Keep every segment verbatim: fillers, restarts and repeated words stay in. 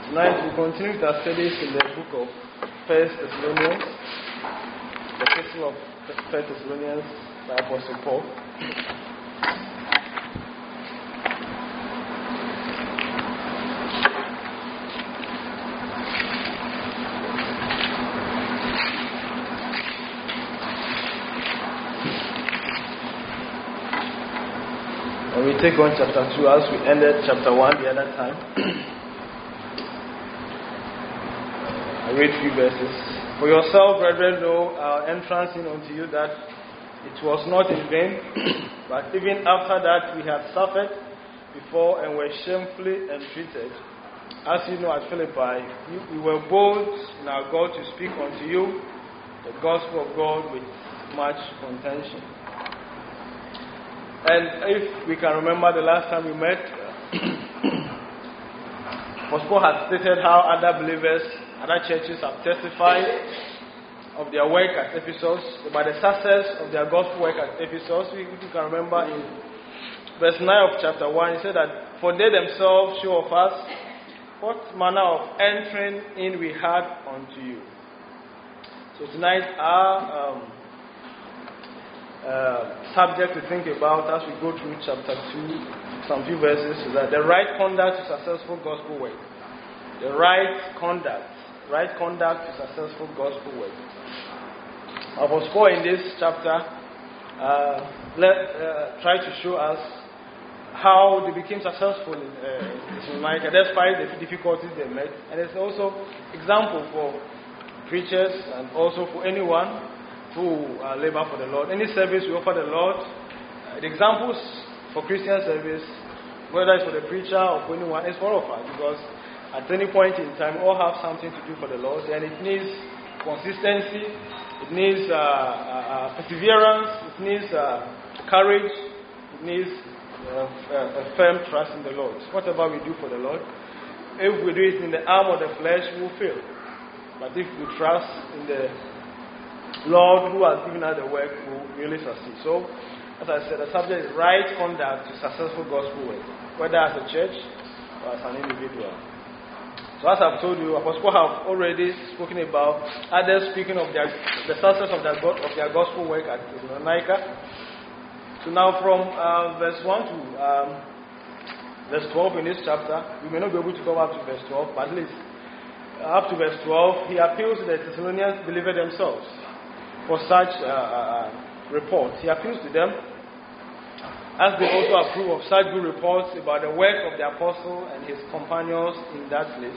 Tonight we continue with our studies in the book of First Thessalonians, the epistle of First Thessalonians by Apostle Paul. And we take on chapter two as we ended chapter one the other time. I read a few verses. For yourself, brethren, know our entrance in unto you that it was not in vain, but even after that we had suffered before and were shamefully entreated. As you know, at Philippi, we were bold in our God to speak unto you the gospel of God with much contention. And if we can remember the last time we met, Apostle Paul had stated how other believers, other churches have testified of their work at Ephesus, about the success of their gospel work at Ephesus. If you can remember in verse nine of chapter one, he said that, for they themselves show of us what manner of entering in we had unto you. So tonight our um, uh, subject to think about as we go through chapter two, some few verses, is that the right conduct to successful gospel work. The right conduct. Right conduct to successful gospel work. Apostle Paul in this chapter uh, let, uh, try to show us how they became successful in uh, Thessalonica despite the difficulties they met, and it's also example for preachers and also for anyone who uh, labor for the Lord. Any service we offer the Lord, uh, the examples for Christian service, whether it's for the preacher or for anyone, is for all of us, because at any point in time, we all have something to do for the Lord, and it needs consistency, it needs uh, uh, perseverance, it needs uh, courage, it needs uh, a, a firm trust in the Lord. Whatever we do for the Lord, if we do it in the arm of the flesh, we will fail. But if we trust in the Lord who has given us the work, we will really succeed. So, as I said, the subject is right conduct to successful gospel work, whether as a church or as an individual. So as I've told you, Apostle Paul have already spoken about others speaking of their, the success of their, of their gospel work at Thessalonica. So now from uh, verse one to um, verse twelve in this chapter, we may not be able to go up to verse twelve, but at least uh, up to verse twelve, he appeals to the Thessalonians believers themselves for such uh, uh, reports. He appeals to them as they also approve of such good reports about the work of the apostle and his companions in that place.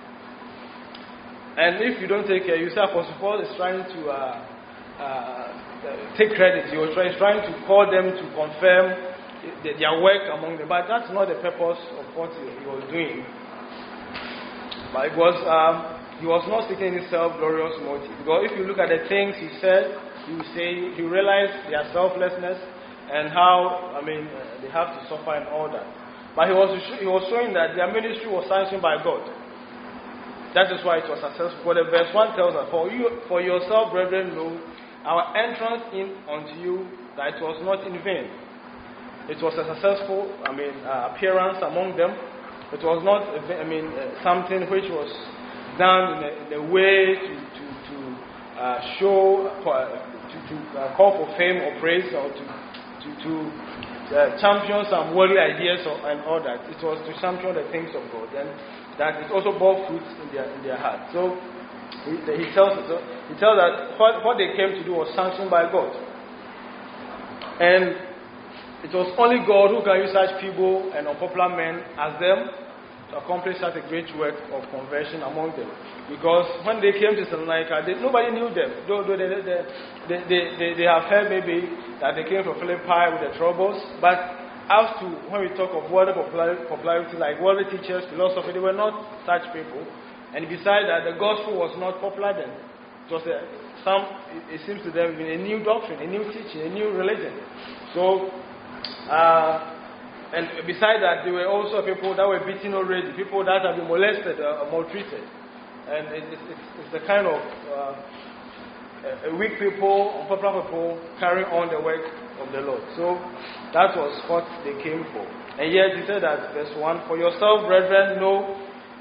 And if you don't take care, you say Apostle Paul is trying to uh, uh, take credit. He was trying, trying to call them to confirm the, their work among them. But that's not the purpose of what he, he was doing. But it was, um, he was not seeking any self-glorious motive. Because if you look at the things he said, you say, you realize their selflessness, and how, I mean, uh, they have to suffer and all that. But he was he was showing that their ministry was sanctioned by God. That is why it was successful. For the verse one tells us, for you, for yourself, brethren, know our entrance in unto you that it was not in vain. It was a successful, I mean, uh, appearance among them. It was not, I mean, uh, something which was done in a, in a way to to, to uh, show, uh, to, to uh, call for fame or praise or to to, to uh, champion some worldly ideas or, and all that. It was to champion the things of God, and that it also bore fruit in their in their heart. So he, he tells us, he tells that what, what they came to do was sanctioned by God, and it was only God who can use such people and unpopular men as them to accomplish such a great work of conversion among them. Because when they came to Thessalonica, nobody knew them. Though, though they, they, they, they, they have heard maybe that they came from Philippi with the troubles. But as to when we talk of worldly popularity, like worldly teachers, philosophy, they were not such people. And besides that, the gospel was not popular then. It was a, some, it, it seems to them, a new doctrine, a new teaching, a new religion. So, uh, and besides that, there were also people that were beaten already, people that have been molested or maltreated. And it, it, it's, it's the kind of uh, weak people, unpopular people carrying on the work of the Lord. So that was what they came for. And yet he said that, verse one, for yourself, brethren, know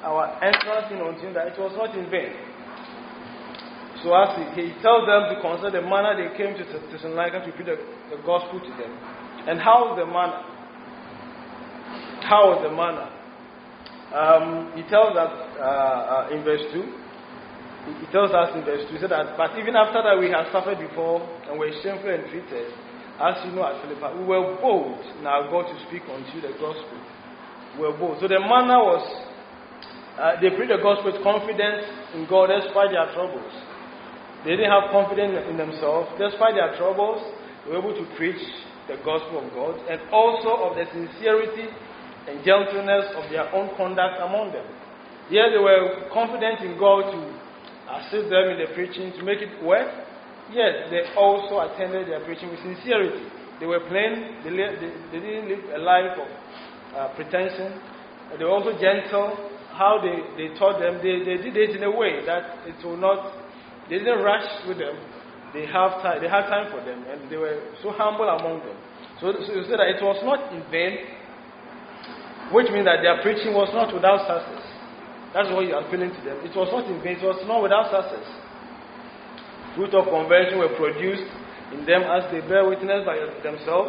our entrance in unto him, that it was not in vain. So as he, he tells them to consider the manner they came to Thessalonica to preach the, the gospel to them. And how was the manner? How was the manner? Um, he tells us uh, uh, in verse two. He tells us in verse two, he said that, but even after that we had suffered before and were shamefully entreated, as you know at Philippi, we were bold in our God to speak unto you the gospel. We were bold. So the manner was, uh, they preached the gospel with confidence in God despite their troubles. They didn't have confidence in themselves. Despite their troubles, they were able to preach the gospel of God, and also of the sincerity and gentleness of their own conduct among them. Yes, they were confident in God to assist them in the preaching, to make it work. Yes, they also attended their preaching with sincerity. They were plain, they, they, they didn't live a life of uh, pretension. They were also gentle. How they, they taught them, they, they did it in a way that it will not, they didn't rush with them. They have time, they had time for them, and they were so humble among them. So, so you say that it was not in vain, which means that their preaching was not without success. That's what you are appealing to them. It was not in vain, it was not without success. Fruit of conversion were produced in them as they bear witness by themselves.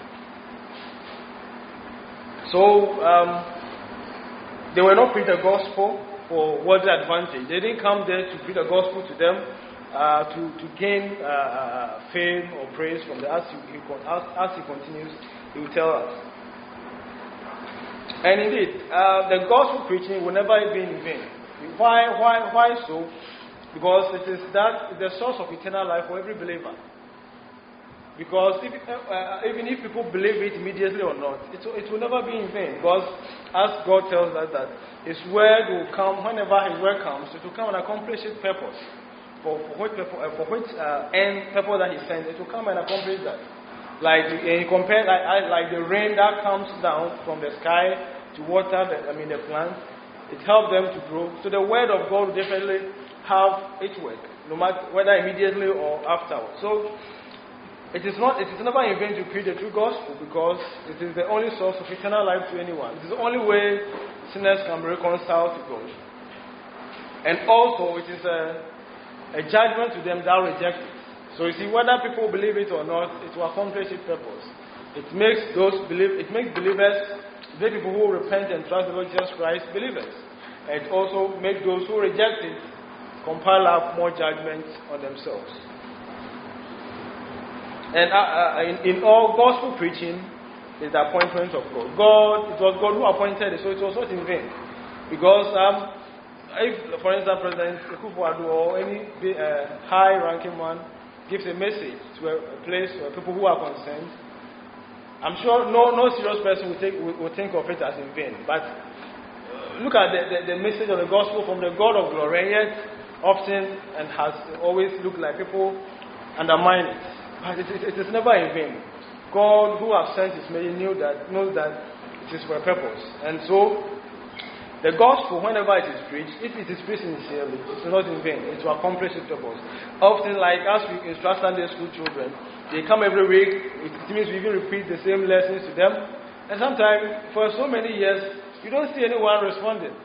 So, um, they were not preach the gospel for worldly advantage. They didn't come there to preach the gospel to them uh, to, to gain uh, uh, fame or praise from them. As he, as, as he continues, he will tell us. And indeed, uh, the gospel preaching will never be in vain. Why, why, why so? Because it is that the source of eternal life for every believer. Because if, uh, even if people believe it immediately or not, it, it will never be in vain. Because as God tells us that His word will come, whenever His word comes, it will come and accomplish its purpose. For, for which, uh, for which uh, end purpose that He sent, it will come and accomplish that. Like he compared, like, like the rain that comes down from the sky to water the, I mean the plants, it helps them to grow. So the word of God will definitely have its work, no matter whether immediately or afterwards. So it is not, it is never in vain to preach the true gospel, because it is the only source of eternal life to anyone. It is the only way sinners can be reconciled to God. And also it is a, a judgment to them that reject it. So you see, whether people believe it or not, it will accomplish its purpose. It makes those believe, it makes believers, it makes people who repent and trust the Lord Jesus Christ believers. And it also makes those who reject it compile up more judgment on themselves. And uh, uh, in, in all, gospel preaching is the appointment of God. God, it was God who appointed it, so it was not in vain. Because um, if, for instance, President Akufo-Addo or any uh, high-ranking man gives a message to a, a place where people who are concerned, I'm sure no, no serious person will, take, will, will think of it as in vain. But uh, look at the, the, the message of the gospel from the God of glory, and yet often and has always looked like people undermine it. But it, it, it is never in vain. God, who has sent His message, knew that, knows that it is for a purpose. And so, the gospel, whenever it is preached, if it is preached sincerely, it is not in vain. It will accomplish its purpose. Often, like as we instruct Sunday school children, they come every week. It means we even repeat the same lessons to them. And sometimes, for so many years, you don't see anyone responding.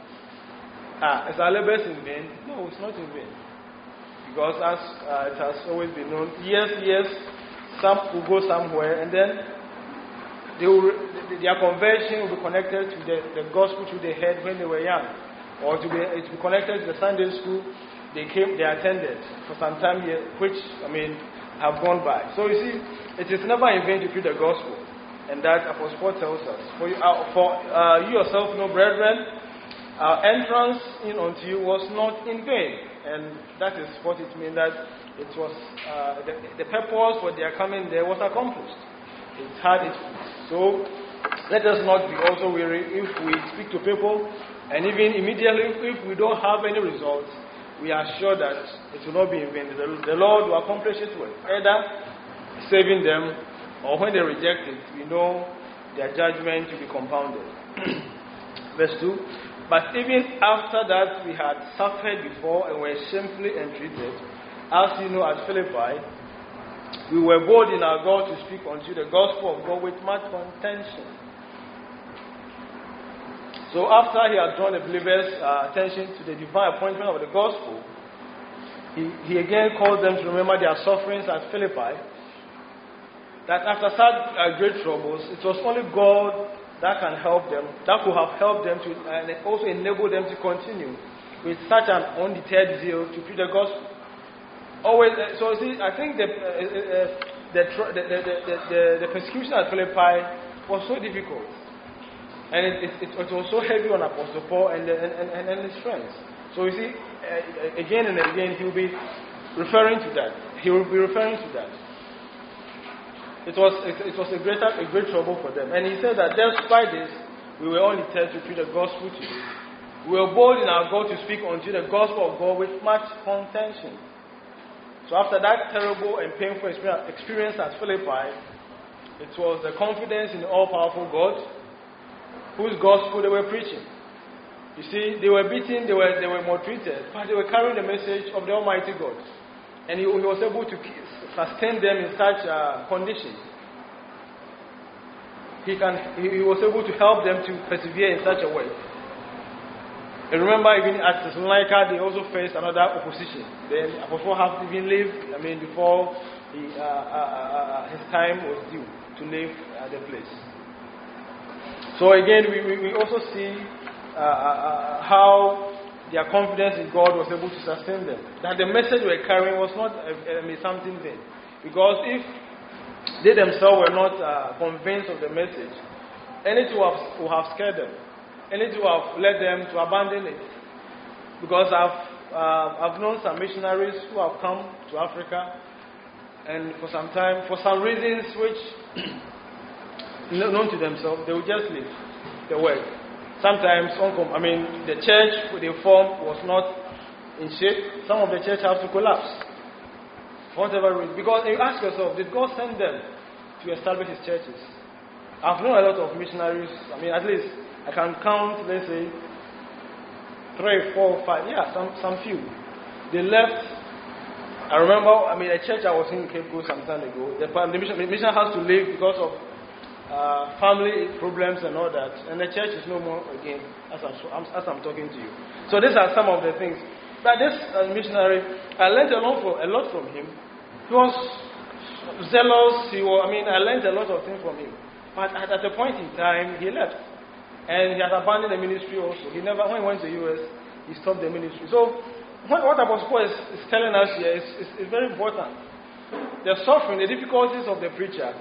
Ah, is our labor in vain? No, it's not in vain. Because as uh, it has always been known, years, years, some will go somewhere, and then they will, their conversion will be connected to the, the gospel which they heard when they were young, or to be, it will be connected to the Sunday school they came, they attended for some time here, which I mean have gone by. So you see, it is never in vain to preach the gospel, and that Apostle Paul tells us. For you, uh, for uh, you yourself know, brethren, our entrance in unto you was not in vain, and that is what it means, that it was uh, the, the purpose for their coming there was accomplished. It had its. So let us not be also weary if we speak to people, and even immediately if we don't have any results, we are sure that it will not be in vain. The, the Lord will accomplish His work, either saving them, or when they reject it, we know their judgment will be compounded. Verse two. But even after that we had suffered before and were shamefully entreated, as you know at Philippi, we were bold in our God to speak unto you the gospel of God with much contention. So after he had drawn the believers' uh, attention to the divine appointment of the gospel, he, he again called them to remember their sufferings at Philippi. That after such uh, great troubles, it was only God that can help them, that could have helped them to, and also enable them to continue with such an undeterred zeal to preach the gospel. Always, uh, so see, I think the, uh, uh, the, the, the, the, the, the persecution at Philippi was so difficult. And it, it, it was so heavy on Apostle Paul and, and, and, and his friends. So you see, uh, again and again, he will be referring to that. He will be referring to that. It was it, it was a great a great trouble for them. And he said that despite this, we were only deterred to preach the gospel to you. We were bold in our God to speak unto the gospel of God with much contention. So after that terrible and painful experience at Philippi, it was the confidence in the all-powerful God, whose gospel they were preaching. You see, they were beaten, they were they were maltreated, but they were carrying the message of the Almighty God. And he, he was able to sustain them in such a condition. He, can, he, he was able to help them to persevere in such a way. And remember, even at Thessalonica, they also faced another opposition. Then Apostle had even lived, I mean, before he, uh, uh, uh, his time was due to leave uh, the place. So again, we, we, we also see uh, uh, how their confidence in God was able to sustain them. That the message they were carrying was not uh, uh, something vain. Because if they themselves were not uh, convinced of the message, anything would have, would have scared them. Anything would have led them to abandon it. Because I've, uh, I've known some missionaries who have come to Africa, and for some time, for some reasons which known to themselves, they would just leave the work. Sometimes, I mean, the church they formed was not in shape. Some of the church have to collapse. For whatever reason. Because you ask yourself, did God send them to establish His churches? I've known a lot of missionaries. I mean, at least I can count, let's say, three, four, five, yeah, some, some few. They left. I remember, I mean, a church I was in Cape Coast some time ago. The, the, mission, the mission has to leave because of Uh, family problems and all that, and the church is no more again as I'm, as I'm talking to you. So these are some of the things. But this uh, missionary, I learned a lot from a lot from him. He was zealous. He was, I mean, I learned a lot of things from him. But at, at a point in time, he left, and he had abandoned the ministry also. He never, when he went to the U S, he stopped the ministry. So what, what Apostle Paul is, is telling us here is, is, is very important. The suffering, the difficulties of the preacher,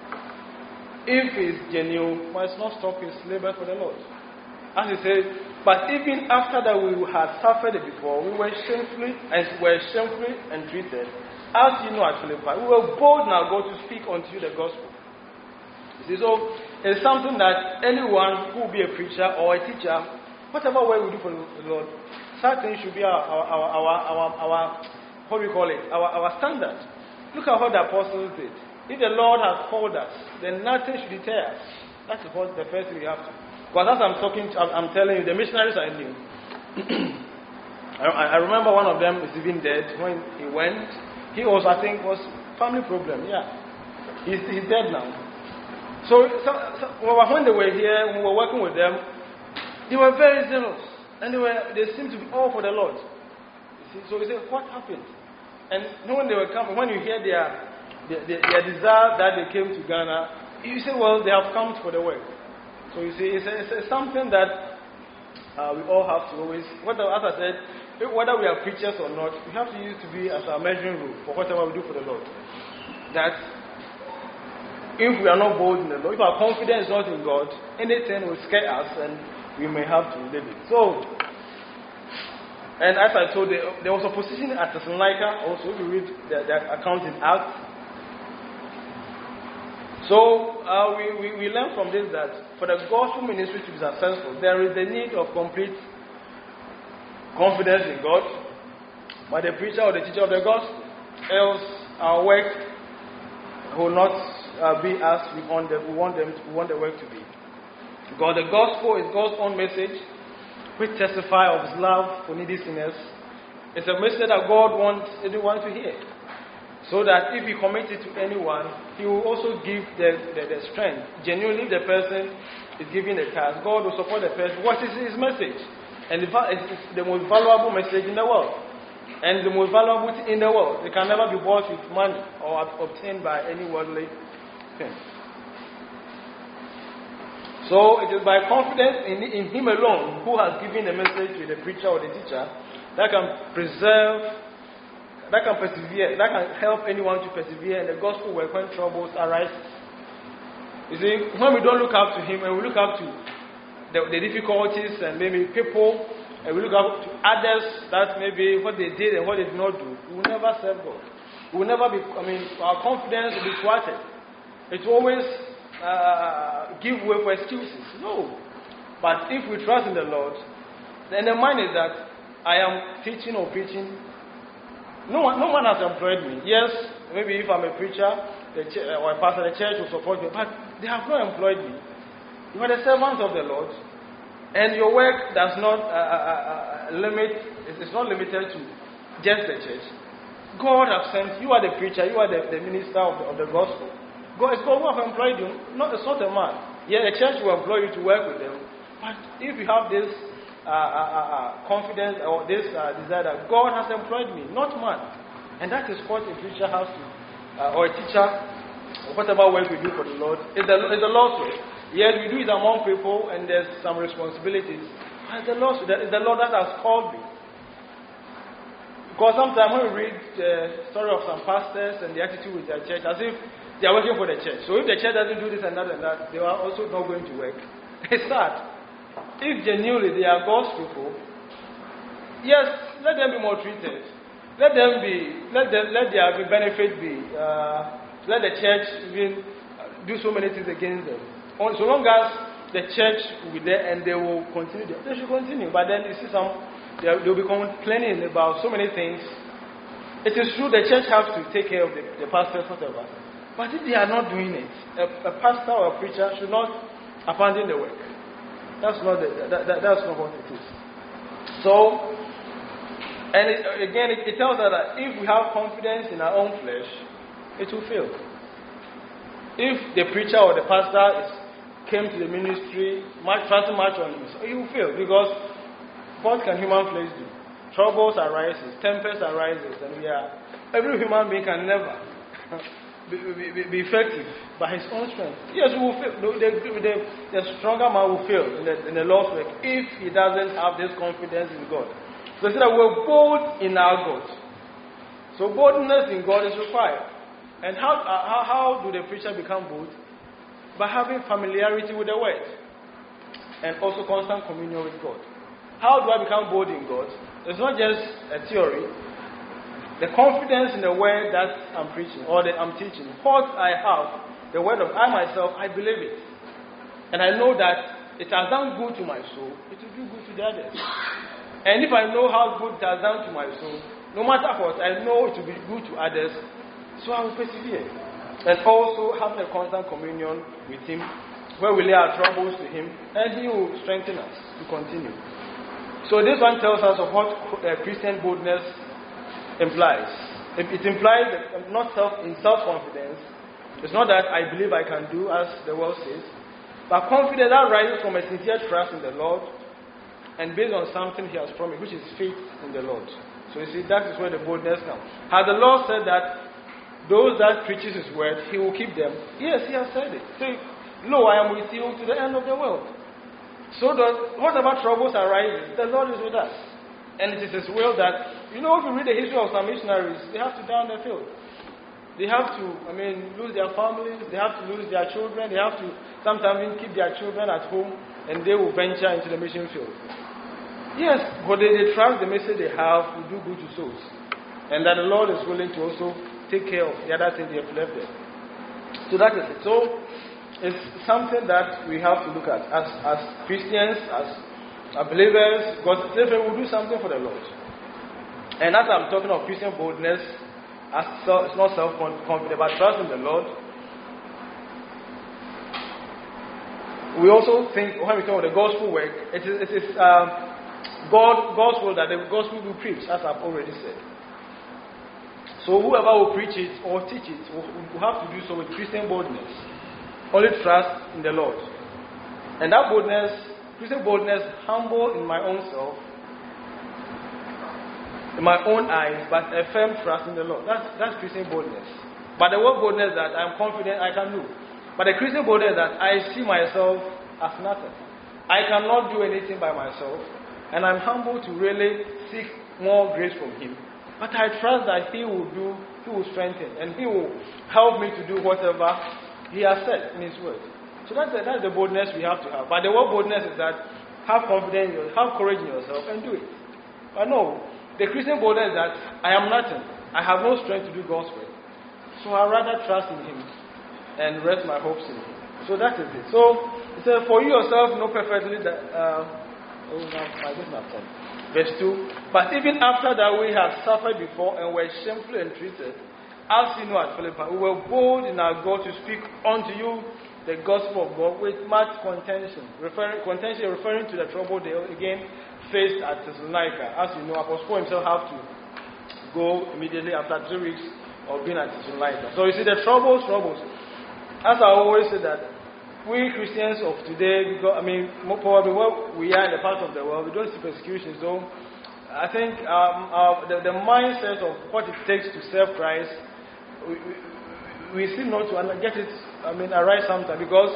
if he is genuine, must not stop his labor for the Lord. As he said, but even after that we had suffered it before, we were shamefully and were shamefully entreated. As you know at Philippi, we were bold now God to speak unto you the gospel. You see, so it's something that anyone who will be a preacher or a teacher, whatever way we do for the Lord, certain should be our our our our, our, our what do we call it? Our our standard. Look at what the apostles did. If the Lord has called us, then nothing should deter us. That's the first, the first thing we have to. Because as I'm talking, to, I'm, I'm telling you, the missionaries I knew. I, I remember one of them is even dead. When he went, he was, I think, was family problem. Yeah, he's, he's dead now. So, so, so when they were here, when we were working with them, they were very zealous, and they were they seemed to be all for the Lord. You see? So we said, what happened? And when they were coming, when you hear their Their, their desire that they came to Ghana, you say, well, they have come for the work. So you see, it's, it's, it's something that uh, we all have to always, whether, as I said, whether we are preachers or not, we have to use to be as our measuring rule for whatever we do for the Lord. That if we are not bold in the Lord, if our confidence is not in God, anything will scare us and we may have to leave it. So, and as I told you, there was opposition at Thessalonica also. If you read the, the account in Acts. So uh, we, we, we learn from this that for the gospel ministry to be successful, there is the need of complete confidence in God by the preacher or the teacher of the gospel. Else our work will not uh, be as we want, them, we, want them to, we want the work to be. Because the gospel is God's own message which testifies of His love for needy sinners. It's a message that God wants everyone to hear. So that if he commits it to anyone, he will also give the, the, the strength. Genuinely, the person is giving the task. God will support the person. What is his message? And it's the most valuable message in the world. And the most valuable thing in the world. It can never be bought with money or obtained by any worldly thing. So it is by confidence in, in him alone, who has given the message to the preacher or the teacher, that can preserve, that can persevere, that can help anyone to persevere in the gospel work when troubles arise. You see, when we don't look up to him and we look up to the, the difficulties and maybe people, and we look up to others, that maybe what they did and what they did not do, we will never serve God. We will never be, I mean, our confidence will be thwarted. It will always uh, give way for excuses. No. But if we trust in the Lord, then the mind is that I am teaching or preaching. No one, no one has employed me. Yes, maybe if I'm a preacher the ch- or a pastor, the church will support me, but they have not employed me. You are the servants of the Lord, and your work does not uh, uh, uh, limit. It's not limited to just the church. God has sent you. Are the preacher. You are the, the minister of the, of the gospel. God is God who have employed you. Not it's not a man. Yeah, the church will employ you to work with them. But if you have this Uh, uh, uh, confidence or this uh, desire that God has employed me, not man. And that is what a preacher has to, uh, or a teacher, or whatever work we do for the Lord, is the, is the Lord's way. Yes, we do it among people and there's some responsibilities. But it's the Lord's way. It's the Lord that has called me. Because sometimes when we read the story of some pastors and the attitude with their church, as if they are working for the church. So if the church doesn't do this and that and that, they are also not going to work. It's sad. If genuinely they are God's people, yes, let them be more treated. Let them be, let them, let their benefit be. Uh, let the church even do so many things against them. So long as the church will be there and they will continue, they should continue. But then you see some, they will be complaining about so many things. It is true the church has to take care of the, the pastors, whatever. But if they are not doing it, a, a pastor or a preacher should not abandon the work. That's not the, that, that, that's not what it is. So, and it, again, it, it tells us that if we have confidence in our own flesh, it will fail. If the preacher or the pastor is, came to the ministry, much, trusting much on him, so he will fail because what can human flesh do? Troubles arises, tempests arises, and we are every human being can never Be, be, be effective by his own strength. Yes, we will fail. The, the, the stronger man will fail in the, in the Lord's work if he doesn't have this confidence in God. So he said that we're bold in our God. So boldness in God is required. And how, uh, how, how do the preacher become bold? By having familiarity with the word and also constant communion with God. How do I become bold in God? It's not just a theory. The confidence in the word that I'm preaching or that I'm teaching, what I have, the word of I myself, I believe it. And I know that it has done good to my soul, it will do good to the others. And if I know how good it has done to my soul, no matter what, I know it will be good to others, so I will persevere. And also have a constant communion with him, where we lay our troubles to him, and he will strengthen us to continue. So this one tells us of what uh, Christian boldness implies. It, it implies that I'm not self in self-confidence. It's not that I believe I can do as the world says, but confidence that rises from a sincere trust in the Lord and based on something he has promised, which is faith in the Lord. So you see, that is where the boldness comes. Has the Lord said that those that preaches his word, he will keep them? Yes, he has said it. Say, lo, I am with you to the end of the world. So does whatever troubles arise, the Lord is with us. And it is his will that, you know, if you read the history of some missionaries, they have to die on the field. They have to, I mean, lose their families, they have to lose their children, they have to sometimes even keep their children at home, and they will venture into the mission field. Yes, but they, they trust the message they have will do good to souls. And that the Lord is willing to also take care of the other things they have left there. So that is it. So it's something that we have to look at as, as Christians, as Our believers, God says we will do something for the Lord. And as I'm talking of Christian boldness, as so, it's not self-confident, but trust in the Lord. We also think, when we talk about the gospel work, it is, it is um, God, God's will that the gospel will preach, as I've already said. So whoever will preach it or teach it will, will have to do so with Christian boldness. Only trust in the Lord. And that boldness, Christian boldness, humble in my own self, in my own eyes, but a firm trust in the Lord. That's, that's Christian boldness. But the word boldness that I'm confident I can do. But the Christian boldness that I see myself as nothing. I cannot do anything by myself. And I'm humble to really seek more grace from Him. But I trust that He will do, He will strengthen, and He will help me to do whatever He has said in His word. So that's the, that's the boldness we have to have. But the word boldness is that have confidence, have courage in yourself and do it. But no, the Christian boldness is that I am nothing. I have no strength to do God's work. So I rather trust in Him and rest my hopes in Him. So that is it. So it says, for you yourself know perfectly that. Uh, oh, no, I didn't have time. Verse two. But even after that we had suffered before and were shamefully entreated, as you know at Philippi, we were bold in our God to speak unto you the gospel of God with much contention. Referring, contention referring to the trouble they again faced at Thessalonica. As you know, Apostle Paul himself have to go immediately after three weeks of being at Thessalonica. So you see the troubles, troubles. As I always say that we Christians of today, because I mean, more probably where we are in the part of the world, we don't see persecution. So I think um, uh, the, the mindset of what it takes to serve Christ, we, we, we seem not to get it. I mean, arise sometimes, because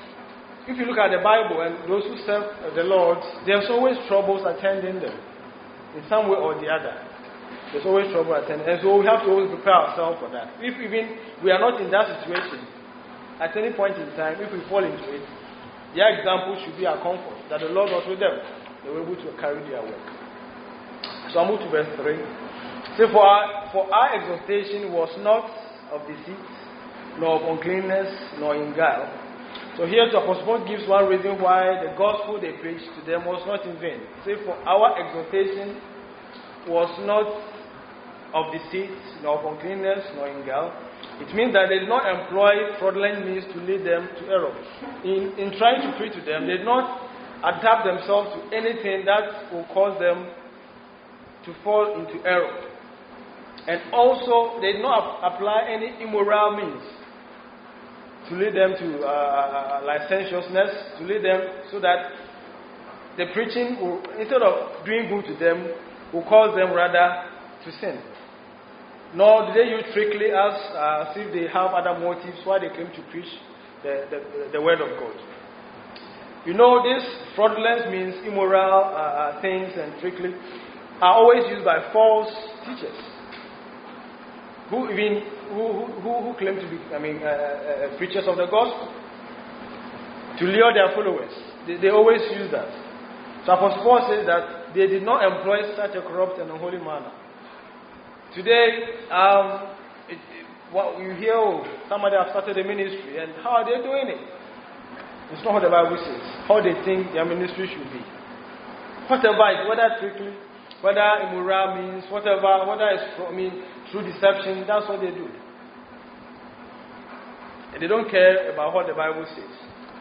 if you look at the Bible and those who serve the Lord, there's always troubles attending them, in some way or the other. There's always trouble attending, and so we have to always prepare ourselves for that. If even we are not in that situation, at any point in time, if we fall into it, their example should be our comfort, that the Lord was with them. They were able to carry their work. So I move to verse three. So for our, for our exhortation was not of deceit, nor of uncleanness, nor in guile. So here the Apostle Paul gives one reason why the gospel they preached to them was not in vain. So for our exhortation was not of deceit, nor of uncleanness, nor in guile. It means that they did not employ fraudulent means to lead them to error. In, in trying to preach to them, they did not adapt themselves to anything that will cause them to fall into error. And also, they did not apply any immoral means to lead them to uh, licentiousness, to lead them so that the preaching, will, instead of doing good to them, will cause them rather to sin. Nor did they use trickery as uh, if they have other motives why they claim to preach the, the, the word of God. You know, this fraudulence means immoral uh, uh, things and trickery are always used by false teachers who even who who, who claim to be, I mean, uh, uh, preachers of the gospel to lure their followers. They, they always use that. So Apostle Paul says that they did not employ such a corrupt and unholy manner. Today, um, it, it, what you hear, oh, somebody has started a ministry, and how are they doing it? It's not what the Bible says. How they think their ministry should be. Whatever it, whether trickery, whether immoral means, whatever, whether it's I mean through deception, that's what they do. And they don't care about what the Bible says.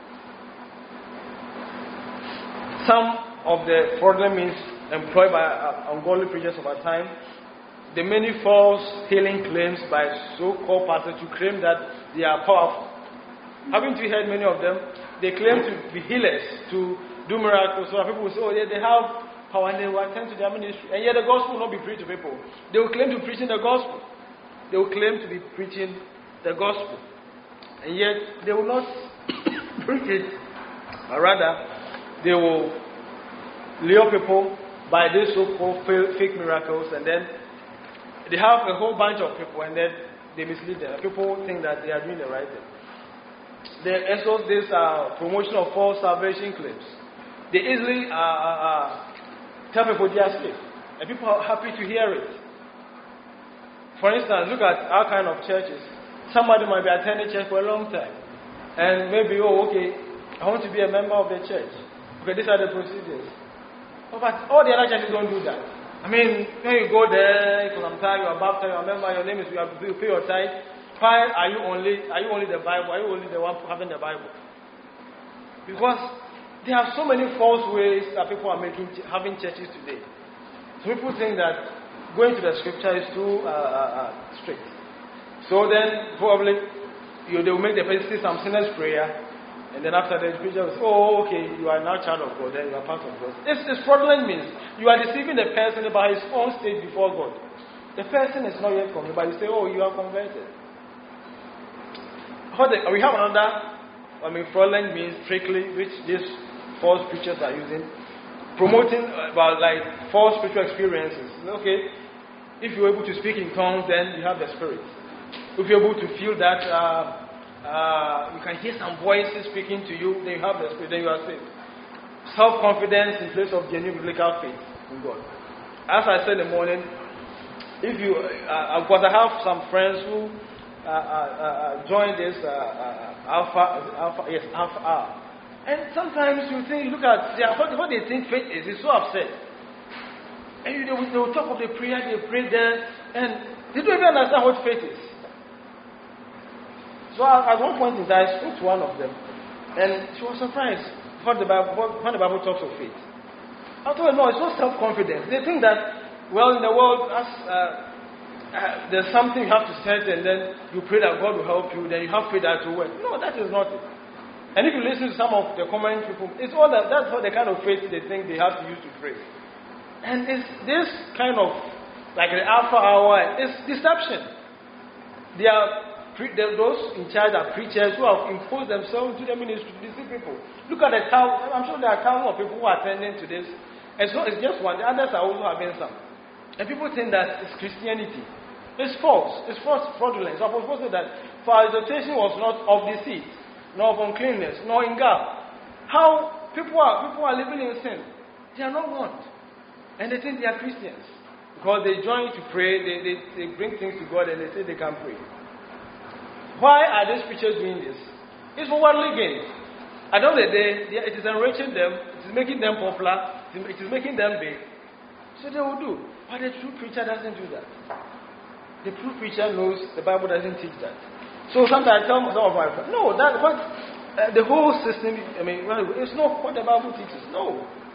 Some of the fraudulent means employed by uh, ungodly preachers of our time, the many false healing claims by so-called pastors to claim that they are powerful. Haven't you heard many of them? They claim to be healers, to do miracles. So people will say, oh, yeah, they have power and they will attend to their ministry. And yet the gospel will not be preached to people. They will claim to be preaching the gospel. They will claim to be preaching the gospel. And yet they will not preach it. Or rather, they will lure people by these so-called fake miracles, and then they have a whole bunch of people, and then they mislead them. People think that they are doing the right thing. They also this uh, promotion of false salvation claims. They easily uh, uh, uh, tell people they are saved, and people are happy to hear it. For instance, look at our kind of churches. Somebody might be attending church for a long time, and maybe, oh, okay, I want to be a member of the church. Okay, these are the procedures. Oh, but all the other churches don't do that. I mean, when you go there, for some time, you are baptized, you remember your name is, you have to pay your tithe. Why are you only, are you only the Bible? Are you only the one having the Bible? Because there are so many false ways that people are making, having churches today. So people think that going to the scripture is too uh, uh, uh, strict. So then, probably, you, they will make the person say some sinner's prayer, and then after the preacher will say, oh, okay, you are now child of God, then you are part of God. It's, it's fraudulent means you are deceiving the person by his own state before God. The person is not yet converted, but you say, oh, you are converted. We have another, I mean, fraudulent means strictly, which these false preachers are using, promoting about like false spiritual experiences. Okay, if you're able to speak in tongues, then you have the Spirit. If you're able to feel that uh, uh, you can hear some voices speaking to you, then you have the Spirit, then you are saved. Self-confidence in place of genuine biblical faith in God. As I said in the morning, if you, uh, of course, I have some friends who uh, uh, uh, join this uh, uh, Alpha, Alpha, yes, Alpha R. And sometimes you think, look at their, what, what they think faith is, it's so upset. And you, they, will, they will talk of the prayer, they pray there, and they don't even understand what faith is. So at one point in time, I spoke to one of them, and she was surprised when the Bible, when the Bible talks of faith. I told her, no, it's not self-confidence. They think that, well, in the world, as, uh, uh, there's something you have to set, and then you pray that God will help you, then you have faith that will work. No, that is not it. And if you listen to some of the common people, it's all that, that's all the kind of faith they think they have to use to pray. And it's this kind of, like the alpha hour, it's deception. They are those in charge are preachers who have imposed themselves into the ministry to deceive people. Look at the town. I'm sure there are thousands of people who are attending to this. It's not, it's just one. The others are also having some. And people think that it's Christianity. It's false. It's false, fraudulent. So I was supposed to say that for our exhortation was not of deceit, nor of uncleanness, nor in gall. How people are people are living in sin. They are not warned. And they think they are Christians. Because they join to pray, they, they, they bring things to God and they say they can pray. Why are these preachers doing this? It's for worldly gain. At the end of the day, it is enriching them, it is making them popular, it is making them big. So they will do. But the true preacher doesn't do that. The true preacher knows the Bible doesn't teach that. So sometimes I tell some of my friends, no, that what uh, the whole system, I mean, it's not what the Bible teaches. No.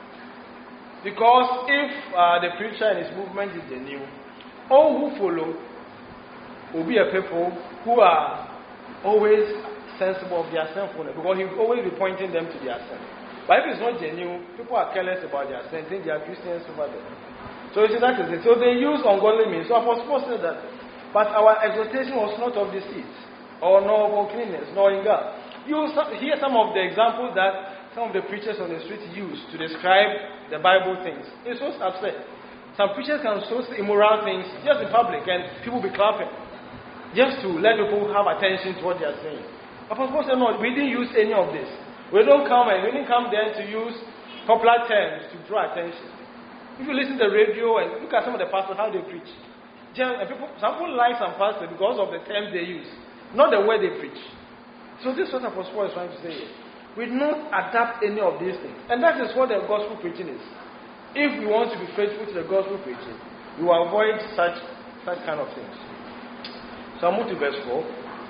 Because if uh, the preacher and his movement is the new, all who follow will be a people who are always sensible of their sinfulness, because he will always be pointing them to their sin. But if it's not genuine, people are careless about their sin, think they are Christians over them. So you see, that is it. So they use ungodly means. So I was supposed to say that. But our exhortation was not of deceit, or nor of uncleanness, nor in God. You hear some of the examples that some of the preachers on the street use to describe the Bible things. It's so absurd. Some preachers can show immoral things just in public, and people be clapping, just to let people have attention to what they are saying. But of course, no, we didn't use any of this. We don't come and we didn't come there to use popular terms to draw attention. If you listen to the radio and look at some of the pastors, how they preach. People, some people like some pastors because of the terms they use, not the way they preach. So this is what Apostle Paul is trying to say here. We do not adapt any of these things. And that is what the gospel preaching is. If we want to be faithful to the gospel preaching, we will avoid such, such kind of things. So I move to verse four.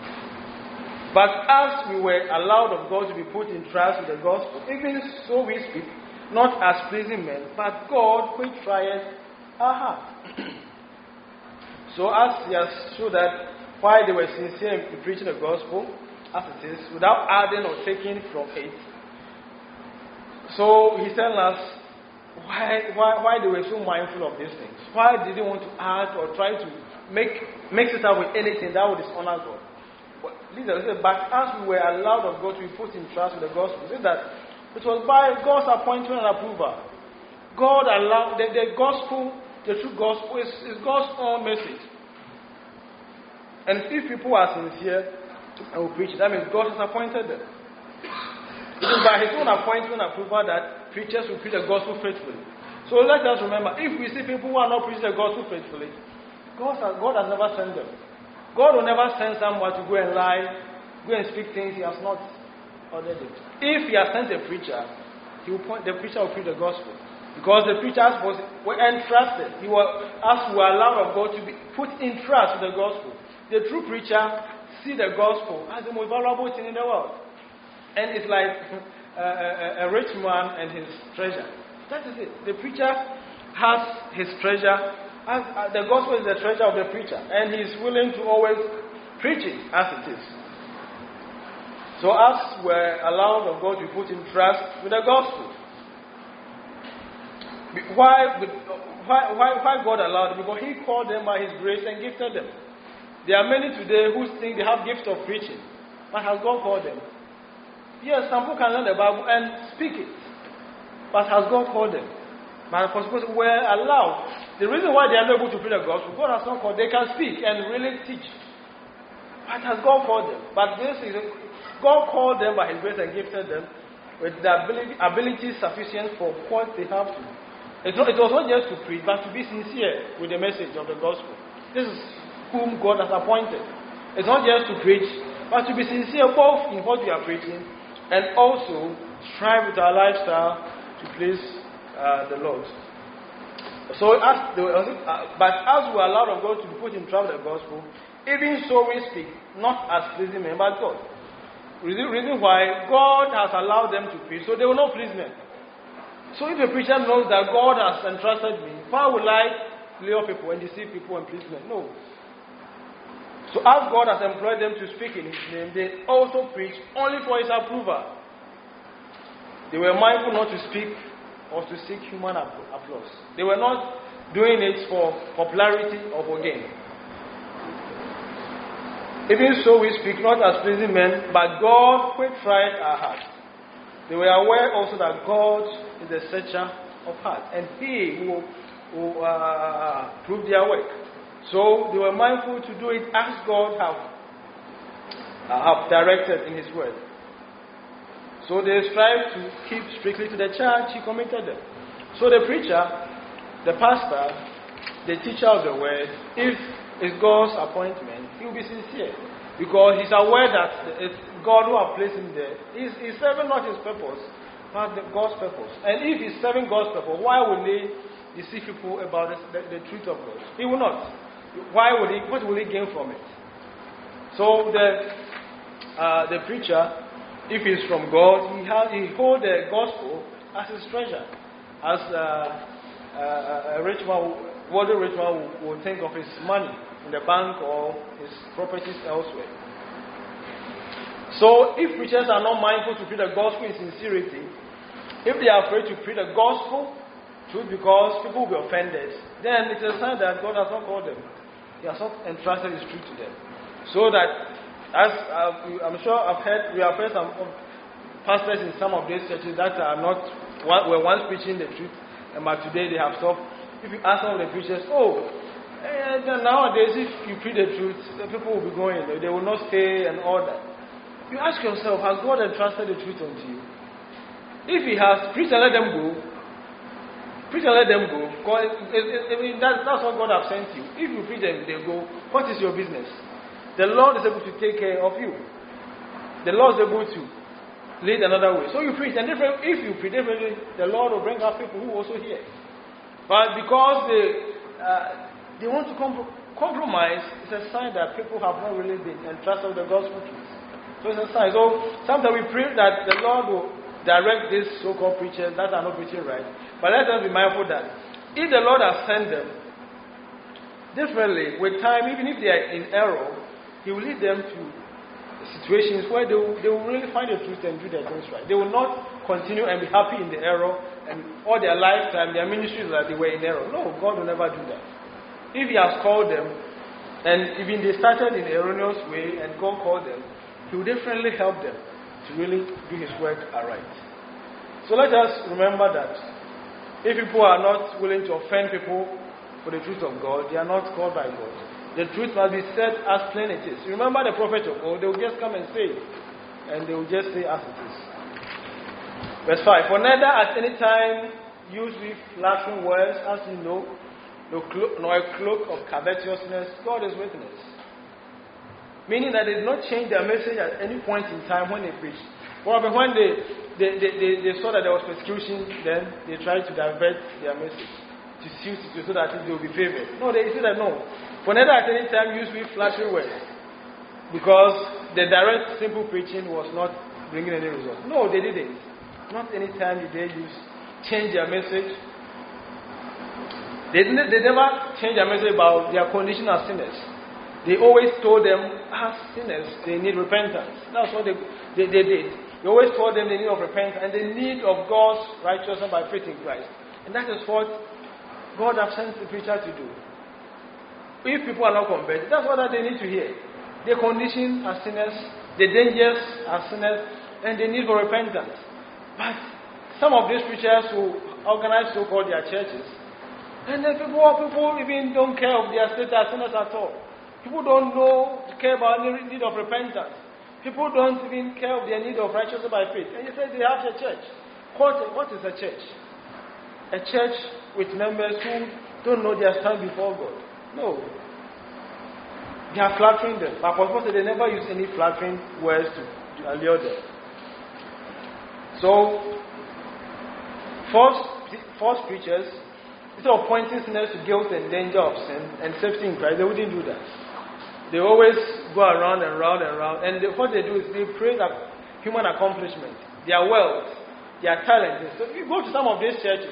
But as we were allowed of God to be put in trust with the gospel, even so we speak, not as pleasing men, but God which trieth our heart. So as he has showed that while they were sincere in preaching the gospel, as it is, without adding or taking from it. So he's telling us why, why, why they were so mindful of these things. Why did they want to add or try to make mix it up with anything that would dishonor God? But, listen, but as we were allowed of God to be put in trust with the gospel, it says that it was by God's appointment and approval. God allowed the, the gospel, the true gospel is, is God's own message. And if people are sincere and will preach, that means God has appointed them. It is by his own appointment and approval that preachers will preach the gospel faithfully. So let us remember, if we see people who are not preaching the gospel faithfully, God has, God has never sent them. God will never send someone to go and lie, go and speak things he has not ordered it. If he has sent a preacher, he will point, the preacher will preach the gospel. Because the preachers was, were entrusted. He was, as we are allowed of God to be put in trust with the gospel. The true preacher see the gospel as the most valuable thing in the world. And it's like a, a, a rich man and his treasure. That is it. The preacher has his treasure As, uh, the gospel is the treasure of the preacher, and he is willing to always preach it as it is. So as we're allowed of God to put in trust with the gospel. Why, why, why, why God allowed it? Because he called them by his grace and gifted them. There are many today who think they have gift of preaching, but has God called them? Yes, some people can learn the Bible and speak it, but has God called them? But for suppose we're allowed. The reason why they are not able to preach the gospel, God has not called. They can speak and really teach, but has God called them? But this is God called them by his grace and gifted them with the ability, ability sufficient for what they have to. It, it was not just to preach, but to be sincere with the message of the gospel. This is whom God has appointed. It's not just to preach, but to be sincere both in what we are preaching and also strive with our lifestyle to please uh, the Lord. So, as the, uh, but as we are allowed of God to be put in trouble with the gospel, even so we speak, not as pleasing men, but God. Reason, reason why God has allowed them to preach, so they will not please men. So if a preacher knows that God has entrusted me, why will I lure people and deceive people and please men? No. So as God has employed them to speak in his name, they also preach only for his approval. They were mindful not to speak or to seek human applause. They were not doing it for popularity or for gain. Even so we speak not as pleasing men, but God quick tried our hearts. They were aware also that God is the searcher of heart, and he will, will uh, prove their work. So they were mindful to do it as God have, uh, have directed in his word. So they strive to keep strictly to the charge he committed them. So the preacher, the pastor, the teacher of the word, if it's God's appointment, he will be sincere. Because he's aware that it's God who has placed him there. He's, he's serving not his purpose, but the God's purpose. And if he's serving God's purpose, why will he deceive people about this, the, the truth of God? He will not. Why would he? What will he gain from it? So the uh, the preacher, if he's from God, he has he holds the gospel as his treasure, as uh, uh, a rich man, what a rich man will, will think of his money in the bank or his properties elsewhere. So if preachers are not mindful to preach the gospel in sincerity, if they are afraid to preach the gospel truth because people will be offended, then it's a sign that God has not called them. He has not entrusted his truth to them. So that, as uh, I'm sure I've heard, we have heard some pastors in some of these churches that are not, were once preaching the truth, but today they have stopped. If you ask some of the preachers, oh, and nowadays, if you preach the truth, the people will be going. They will not stay and all that. You ask yourself, has God entrusted the truth unto you? If he has, preach and let them go. Preach and let them go. God, I mean, that, that's what God has sent you. If you preach and they go, what is your business? The Lord is able to take care of you. The Lord is able to lead another way. So you preach, and different, if you preach differently, the Lord will bring up people who also hear. But because they... Uh, They want to compro- compromise. It's a sign that people have not really been entrusted with the gospel truth. So it's a sign. So sometimes we pray that the Lord will direct these so-called preachers that are not preaching right. But let us be mindful that if the Lord has sent them differently, with time, even if they are in error, he will lead them to situations where they will, they will really find the truth and do their things right. They will not continue and be happy in the error and all their lifetime, their ministries that they were in error. No, God will never do that. If he has called them, and even they started in an erroneous way, and God called them, he will definitely help them to really do his work aright. So let us remember that if people are not willing to offend people for the truth of God, they are not called by God. The truth must be said as plain it is. Remember the prophet of God, they will just come and say it, and they will just say as it is. Verse five, for neither at any time use we flattering words, as you know, No clo- nor a cloak of covetousness. God is witness. Meaning that they did not change their message at any point in time when they preached. Well, but when they, they, they, they, they saw that there was persecution, then they tried to divert their message to suit it so that they will be favored. No, they said that no. For neither at any time use we flattery words, because the direct, simple preaching was not bringing any result. No, they didn't. Not any time did they use change their message. They, they never changed their message about their condition as sinners. They always told them, as sinners, they need repentance. That's what they, they, they did. They always told them the need of repentance and the need of God's righteousness by faith in Christ. And that is what God has sent the preacher to do. If people are not converted, that's what they need to hear. Their condition as sinners, the dangers as sinners, and the need for repentance. But some of these preachers who organize so-called their churches, and then people, people even don't care of their state as sinners at all. People don't know, care about the need of repentance. People don't even care of their need of righteousness by faith. And you say they have a church. What, what is a church? A church with members who don't know their stand before God. No. They are flattering them. But of course, they never use any flattering words to, to allure them. So, false, false preachers, instead of pointing sinners to guilt and danger of sin and safety in Christ, they wouldn't do that. They always go around and round and round. And they, what they do is they praise human accomplishment, their wealth, their talent. So you go to some of these churches,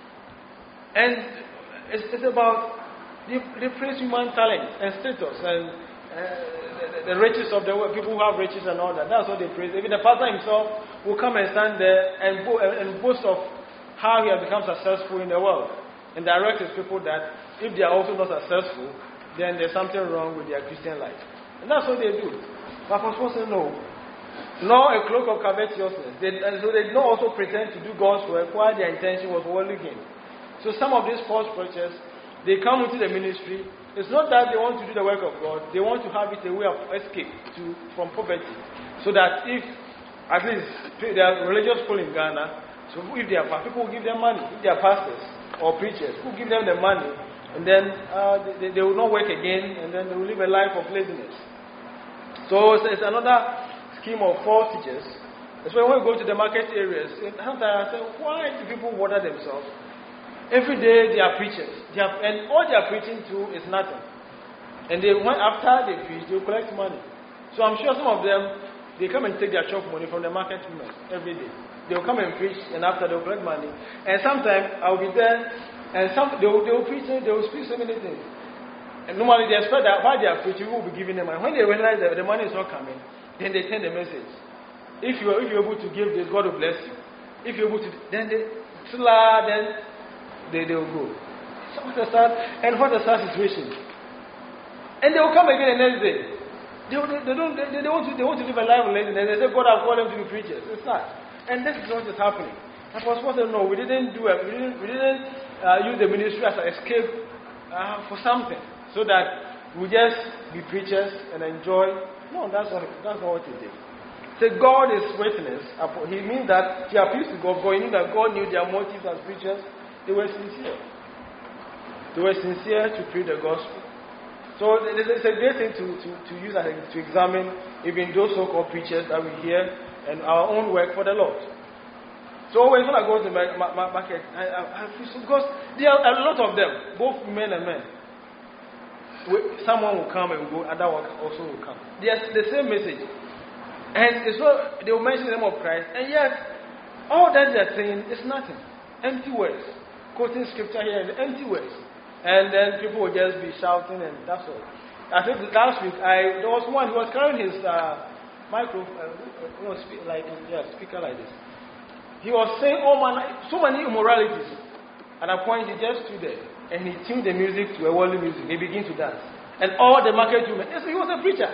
and it's, it's about, they, they praise human talent and status and uh, the, the riches of the world, people who have riches and all that. That's what they praise. Even the pastor himself will come and stand there and, bo- and boast of how he has become successful in the world. And direct his people that if they are also not successful, then there's something wrong with their Christian life. And that's what they do. But I'm supposed to know. Nor a cloak of covetousness. They, and so they did not also pretend to do God's work while their intention was worldly gain. So some of these false preachers, they come into the ministry. It's not that they want to do the work of God. They want to have it a way of escape to, from poverty. So that if, at least, there are religious people in Ghana, so if they are people will give them money, if they are pastors or preachers, who give them the money, and then uh, they, they will not work again, and then they will live a life of laziness. So it's, it's another scheme of false teachers. That's why when we go to the market areas, sometimes I say, why do people bother themselves? Every day they are preachers, they are, and all they are preaching to is nothing. And they when after they preach, they will collect money. So I'm sure some of them, they come and take their chop money from the market women every day. They will come and preach, and after they will collect money. And sometimes I will be there, and some they will, they will preach, they will speak so many things. And normally they expect that while they are preaching, we will be giving them money. When they realize that the money is not coming, then they send the message. If you are if you're able to give this, God will bless you. If you're able to, then they then they, they will go. So what a sad and what a sad situation. And they will come again the next day. They, they, they don't they, they want to they want to live a life of laziness. They say God has called them to be preachers. It's not. And this is what is happening. I was supposed to know we didn't do it. We didn't we didn't uh, use the ministry as an escape uh, for something, so that we just be preachers and enjoy. No, that's not that's not what he did. Say God is witness. He means that he appeals to God. God, he knew that God knew their motives as preachers. They were sincere. They were sincere to preach the gospel. So it's a great thing to, to, to use and to examine even those so-called preachers that we hear and our own work for the Lord. So always when I go to the market, I, I, I feel so, because there are a lot of them, both men and men. Someone will come and go, other one also will come. There's the same message. And it's what they will mention the name of Christ, and yet all that they're saying is nothing. Empty words. Quoting scripture here, empty words. And then people will just be shouting, and that's all. I think last week, I there was one who was carrying his uh, micro, uh, you know, speak, like yeah, speaker like this. He was saying all man, so many immoralities. At a point, he just stood there and he tuned the music to a worldly music. He began to dance, and all the market women. Yes, he was a preacher.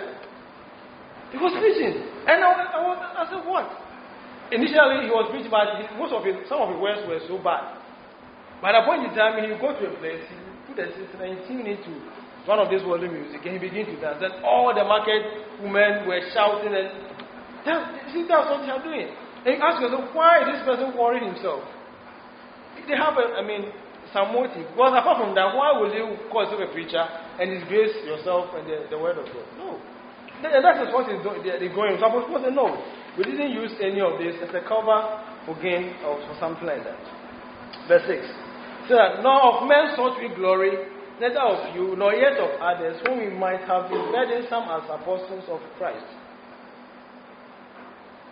He was preaching, and I, I, was, I said, what? Initially, he was preaching, but he, most of his, some of his words were so bad. By the point in time, he would go to a place, he would put a system and tune into one of these worldly music, and he began to dance. Then all the market women were shouting, and that, see, that's what they are doing. And you ask yourself, why is this person worrying himself? They have, a, I mean, some motive. Because apart from that, why would you call yourself a preacher and disgrace yourself and the, the word of God? No. And that is what is they're going. So I'm supposed to know. We didn't use any of this as a cover for gain or for something like that. Verse six. So that nor of men sought we glory, neither of you, nor yet of others, whom we might have been burdensome as apostles of Christ.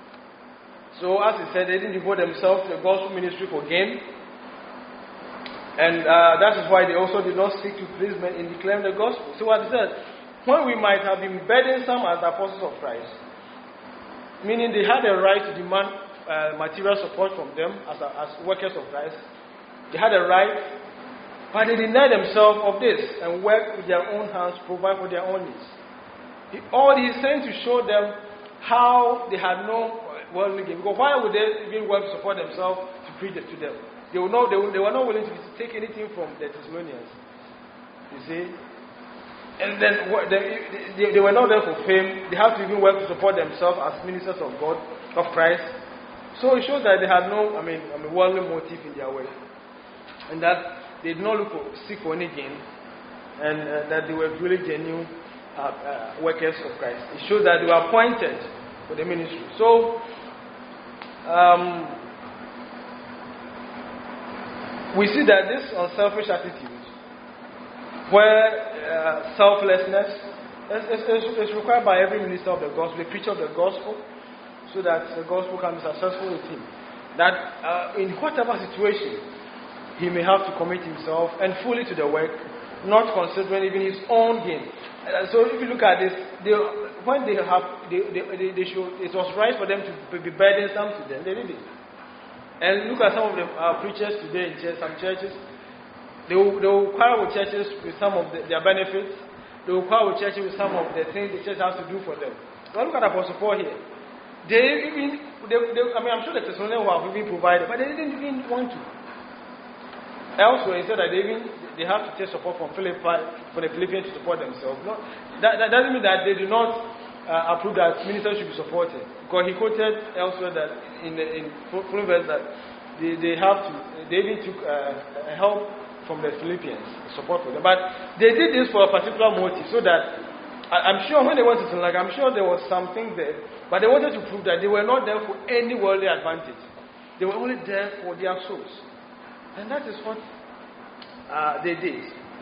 So as he said, they didn't devote themselves to the gospel ministry for gain. And uh, that is why they also did not seek to please men in declaring the gospel. So what it says, when we might have been burdensome as the apostles of Christ, meaning they had a right to demand uh, material support from them as, a, as workers of Christ. They had a right, but they denied themselves of this and worked with their own hands, provide for their own needs. He, all he is saying to show them how they had no worldly gain. Because why would they even want to support themselves to preach it to them? They were not, they were, they were not willing to take anything from the Thessalonians. You see? And then they, they, they were not there for fame. They had to even work to support themselves as ministers of God, of Christ. So it shows that they had no, I mean, I mean worldly motive in their work. And that they did not look for, seek for any gain, and uh, that they were really genuine uh, uh, workers of Christ. It shows that they were appointed for the ministry. So, um, we see that this unselfish attitude, where uh, selflessness is, is, is required by every minister of the gospel, the preacher of the gospel, so that the gospel can be successful with him. That uh, in whatever situation, he may have to commit himself and fully to the work, not considering even his own gain. Uh, so if you look at this, they, when they have, they, they, they, they should, it was right for them to be burdensome to them. They did it. And look at some of the uh, preachers today in church, some churches. They will, they will quarrel with churches with some of the, their benefits. They will quarrel with churches with some of the things the church has to do for them. Well, look at Apostle Paul here. They even, they, they, I mean, I'm sure the Thessalonians were even provided, but they didn't even want to. Elsewhere, he said that they even they have to take support from Philippi for the Philippians to support themselves. No, that, that doesn't mean that they do not uh, approve that ministers should be supported. Because he quoted elsewhere that in the in following verse that they, they have to they even took uh, help from the Philippians, support for them. But they did this for a particular motive, so that I, I'm sure when they went to like I'm sure there was something there, but they wanted to prove that they were not there for any worldly advantage. They were only there for their souls. And that is what uh, they did.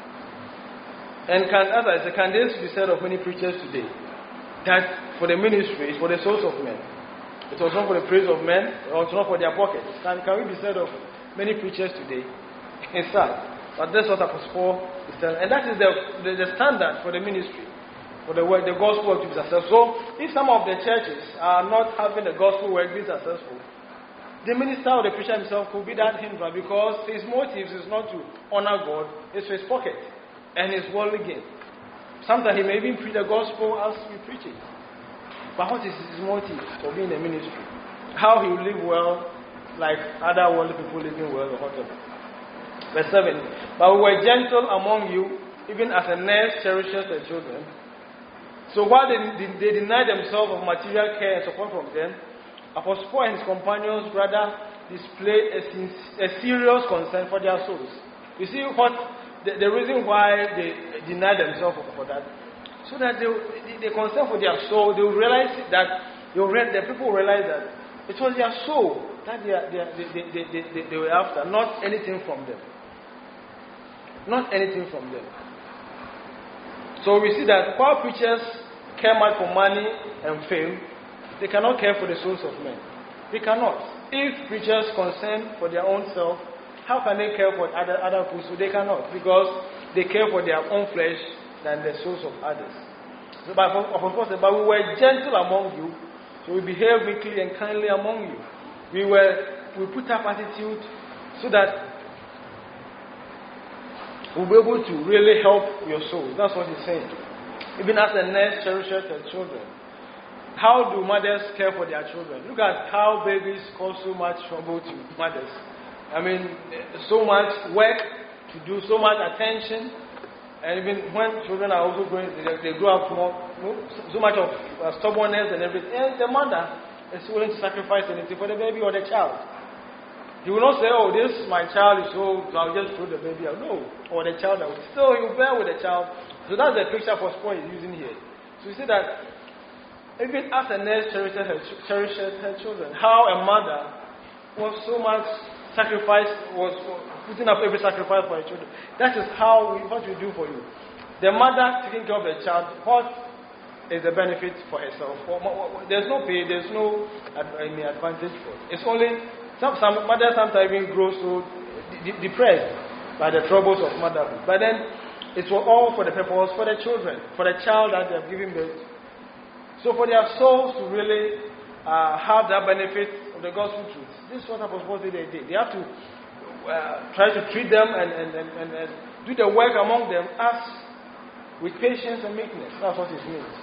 And can, as I said, can this be said of many preachers today? That for the ministry, it's for the souls of men. It was not for the praise of men, it was not for their pockets. Can, can we be said of many preachers today? It's sad. But that's what Apostle Paul is telling. And that is the, the, the standard for the ministry, for the work, the gospel work to be successful. So, if some of the churches are not having the gospel work be successful, the minister or the preacher himself could be that hindrance, because his motives is not to honor God, it's for his pocket and his worldly gain. Sometimes he may even preach the gospel as we preach it. But what is his motive for being in the ministry? How he will live well, like other worldly people living well, or whatever. Verse seven. But we were gentle among you, even as a nurse cherishes her children. So while they, they, they deny themselves of material care and support from them, Apostle Paul and his companions rather display a, a serious concern for their souls. You see what the, the reason why they deny themselves for, for that, so that they, they concern for their soul. They will realize that they will, the people will realize that it was their soul that they, they, they, they, they, they, they were after, not anything from them. Not anything from them. So we see that while preachers care much for money and fame, they cannot care for the souls of men. They cannot. If preachers concern for their own self, how can they care for other other people? So they cannot, because they care for their own flesh than the souls of others. So, but, but we were gentle among you, so we behaved meekly and kindly among you. We were we put up attitude so that we'll be able to really help your souls. That's what he's saying. Even as a nurse cherishes her children. How do mothers care for their children? Look at how babies cause so much trouble to mothers. I mean, so much work to do, so much attention. And even when children are also growing, they, they grow up more, so much of uh, stubbornness and everything. And the mother is willing to sacrifice anything for the baby or the child. You will not say, oh, this my child is so, so I'll just throw the baby out. No. Or the child out. Still, you bear with the child. So that's the picture Apostle Paul is using here. So you see that even as a nurse cherishes her, cherishes her children, how a mother was so much sacrifice, was putting up every sacrifice for her children. That is how we, what we do for you. The mother taking care of the child, what is the benefit for herself? There's no pay, there's no any advantage for it. It's only, some, some mothers sometimes even grow so de- depressed by the troubles of motherhood. But then it's for all for the purpose, for the children, for the child that they have given birth. So for their souls to really uh, have that benefit of the gospel truth. This is what Apostle Paul said they did. They have to uh, try to treat them and, and, and, and, and do the work among them as with patience and meekness. That's what it means.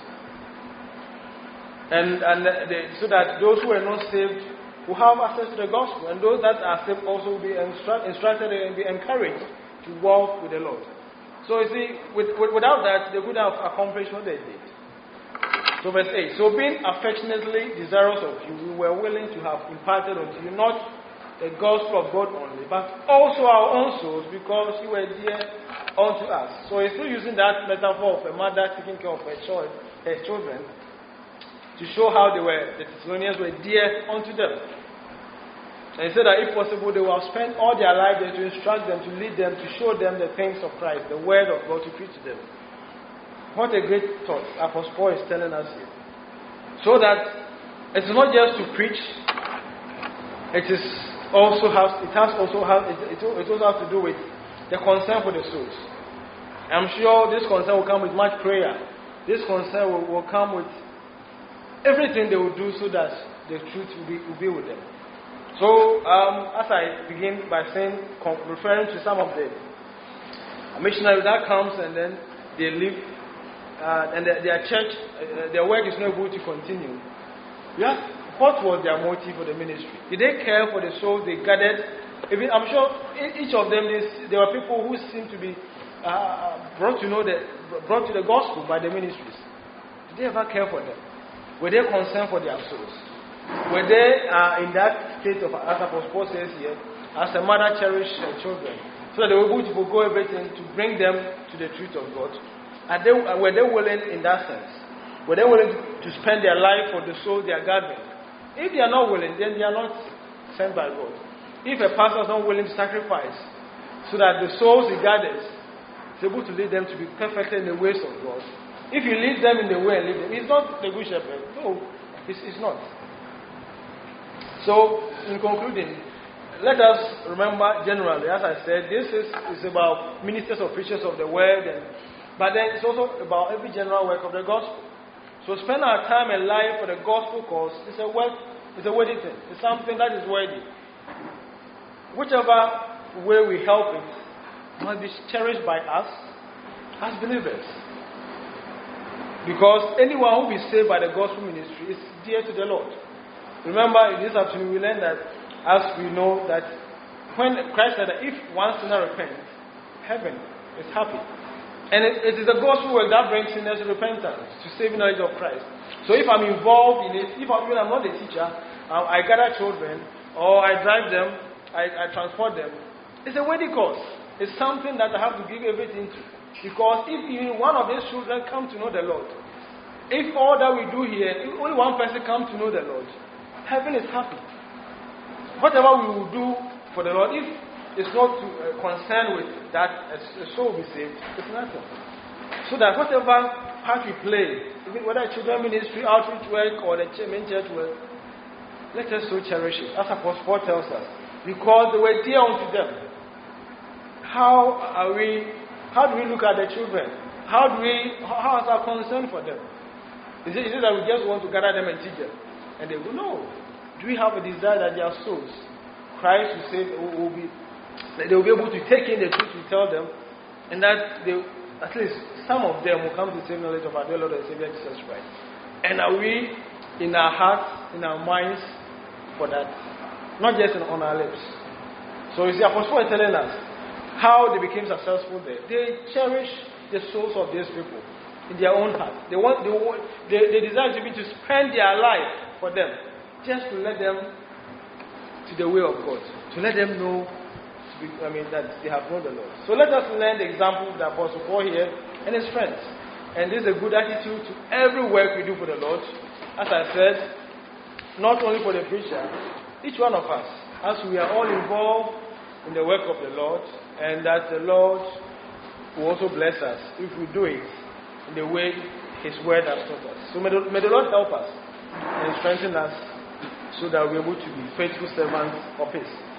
And, and they, so that those who are not saved will have access to the gospel, and those that are saved also will be instru- instructed and be encouraged to walk with the Lord. So you see, with, with, without that, they would have accomplished what they did. So verse eight. So being affectionately desirous of you, we were willing to have imparted unto you not the gospel of God only, but also our own souls, because you were dear unto us. So he's still using that metaphor of a mother taking care of her child, her children, to show how they were, the Thessalonians were dear unto them. And he said that if possible, they will spend all their life there to instruct them, to lead them, to show them the things of Christ, the word of God, to preach to them. What a great thought Apostle Paul is telling us here. So that it's not just to preach, it is also has it has also has it, it also has to do with the concern for the souls. I'm sure this concern will come with much prayer. This concern will, will come with everything they will do so that the truth will be, will be with them. So, um, as I begin by saying, referring to some of the missionaries that comes and then they leave, uh, and their, their church, uh, their work is not able to continue. Yeah, what was their motive for the ministry? Did they care for the souls they gathered? Even, I'm sure each of them, there were people who seemed to be uh, brought to know the, brought to the gospel by the ministries. Did they ever care for them? Were they concerned for their souls? Were they uh, in that state of, as Apostle Paul says here, as a mother cherished her children, so that they were able to forgo everything to bring them to the truth of God? And they, uh, were they willing in that sense? Were they willing to, to spend their life for the souls they are gathering? If they are not willing, then they are not sent by God. If a pastor is not willing to sacrifice so that the souls he gathers is able to lead them to be perfect in the ways of God, if you lead them in the way and lead them, it's not the good shepherd. No, it's, it's not. So, in concluding, let us remember generally, as I said, this is, is about ministers or preachers of the word, and, but then it's also about every general work of the gospel. So spend our time and life for the gospel cause. It's a work, it's a worthy thing. It's something that is worthy. Whichever way we help it must be cherished by us as believers. Because anyone who is saved by the gospel ministry is dear to the Lord. Remember, in this afternoon we learned that, as we know, that when Christ said that if one sinner repents, heaven is happy. And it, it is the gospel work that brings sinners to repentance, to saving knowledge of Christ. So if I'm involved in it, if I'm, even I'm not a teacher, um, I gather children, or I drive them, I, I transport them, it's a worthy cause. It's something that I have to give everything to. Because if even one of these children come to know the Lord, if all that we do here, if only one person comes to know the Lord, heaven is happy. Whatever we will do for the Lord, if it's not to, uh, concerned with that a, a soul will be saved, it's nothing. So that whatever part we play, even whether children ministry, outreach work, or the main church work, let us so cherish it. As Apostle Paul tells us, because they were dear unto them. How are we? How do we look at the children? How do we? How is our concern for them? Is it, is it that we just want to gather them and teach them? And they will know. Do we have a desire that their souls, Christ will save, will, will be, that they will be able to take in the truth we tell them, and that they, at least some of them will come to the same knowledge of our dear Lord and Savior Jesus Christ? And are we in our hearts, in our minds, for that? Not just on our lips. So you see, Apostle Paul is telling us how they became successful there. They cherish the souls of these people in their own heart. They want, they, want, they, they desire to be to spend their life for them, just to let them to the way of God, to let them know, to be, I mean, that they have known the Lord. So let us learn the example of the Apostle Paul here and his friends. And this is a good attitude to every work we do for the Lord. As I said, not only for the preacher, each one of us, as we are all involved in the work of the Lord, and that the Lord will also bless us if we do it in the way His Word has taught us. So may the, may the Lord help us and strengthen us so that we're able to be faithful servants of His.